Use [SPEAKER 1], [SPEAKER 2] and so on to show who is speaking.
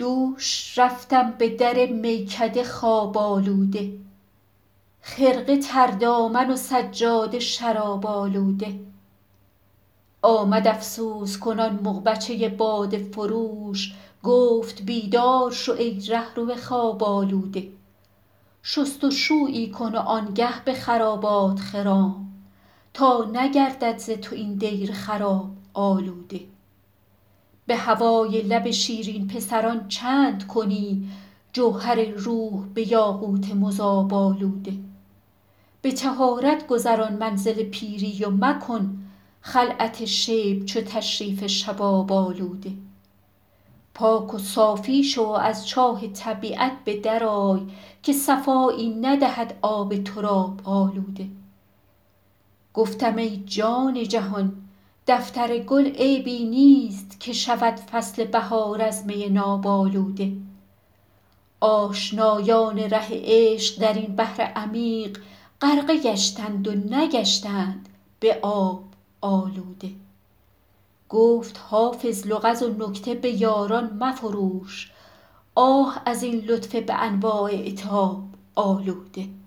[SPEAKER 1] دوش رفتم به در میکده خواب آلوده، خرقه تردامن و سجاده شراب آلوده. آمد افسوس کنان مغبچه باده فروش، گفت بیدار شو ای رهرو خواب آلوده. شست و شویی کن و آنگه به خرابات خرام، تا نگردد ز تو این دیر خراب آلوده. به هوای لب شیرین پسران چند کنی، جوهر روح به یاقوت مذاب آلوده. به طهارت گذران منزل پیری و مکن، خلعت شیب چو تشریف شباب آلوده. پاک و صافی شو و از چاه طبیعت به در آی، که صفایی ندهد آب تراب آلوده. گفتم ای جان جهان دفتر گل عیبی نیست، که شود فصل بهار از می ناب آلوده. آشنایان ره عشق در این بحر عمیق، غرقه گشتند و نگشتند به آب آلوده. گفت حافظ لغز و نکته به یاران مفروش، آه از این لطف به انواع عتاب آلوده.